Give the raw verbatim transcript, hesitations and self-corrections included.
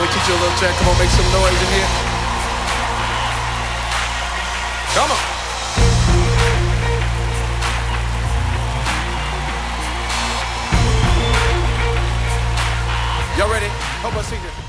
we teach you a little track. Come on, make some noise in here. Come on. Y'all ready? Help us sing this.